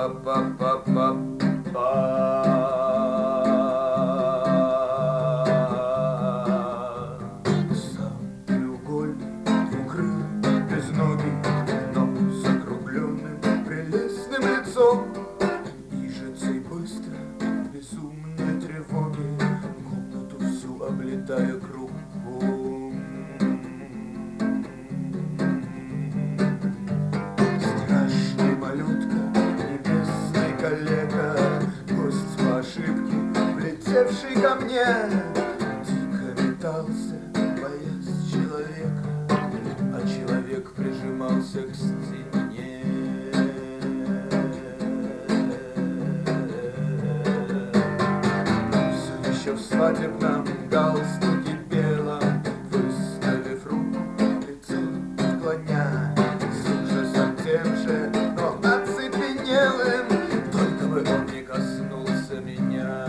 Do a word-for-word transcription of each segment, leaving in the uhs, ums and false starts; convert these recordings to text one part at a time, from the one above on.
треугольный, двукрылый, безногий, но с округленным прелестным лицом. Движется и быстро, безумной тревоги, комнату всю облетая кругом. Страшный малютка, небесный калека, гость по ошибке, влетевший ко мне, дико метался, боясь человека, а человек прижимался к стене. Все еще в свадебном галстуке белом, выставив руку, лицо склоня, с ужасом тем же, но оцепенелым, только бы он не коснулся меня.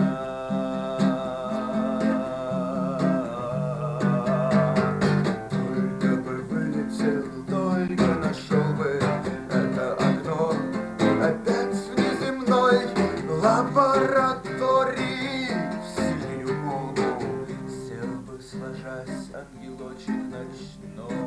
Только бы вылетел, только нашел бы это окно опять в неземной лаборатории. В синюю волну сел бы, сложась, ангелочек ночной.